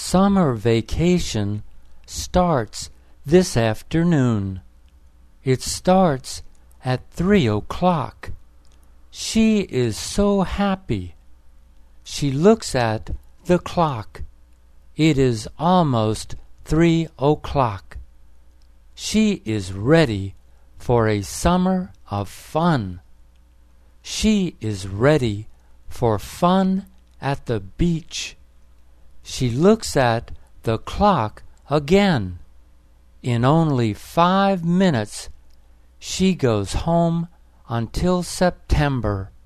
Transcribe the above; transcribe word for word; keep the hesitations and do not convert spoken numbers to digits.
summer vacation starts this afternoon. It starts at three o'clock. She is so happy. She looks at the clock. It is almost three o'clock. She is ready for a summer of fun. She is ready for fun at the beach. She looks at the clock again. In only five minutes, she goes home until September.